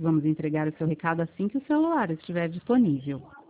Vamos entregar o seu recado assim que o celular estiver disponível.